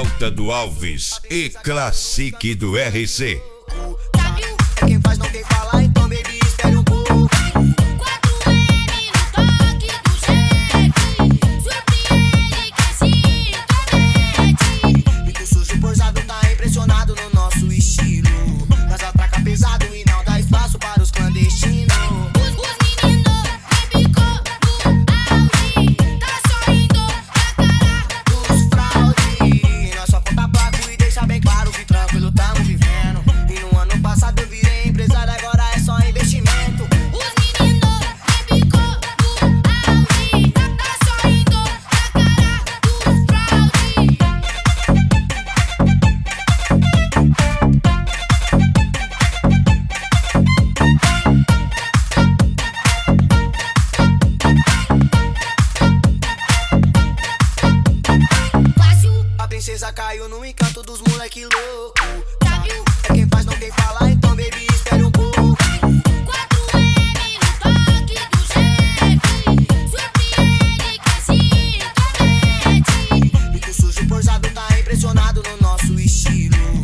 Delta do Alves e Classic do RC. É quem faz, não tem falar, então baby, espere um pouco. 4M no toque do cheque. Surpreende quem se intromete. Bico sujo, pousado, tá impressionado no nosso estilo. Nós atraca pesado e não dá espaço para os clandestinos. Os meninos rebicou no auge. Tá sorrindo na cara Dos fraude, nós só conta placo e deixa bem claro que tranquilo tamo vivendo. E no ano passado eu virei empresário, agora é só investimento. Os meninos rebicou no auge. Tá sorrindo na cara dos fraude. Fácil, A princesa caiu no encanto dos moleque louco. W, É quem faz, não tem falar, então baby, espere um pouco. 4M no toque do cheque. Surpreende quem se intromete. Bico sujo, pousado, tá impressionado no nosso estilo.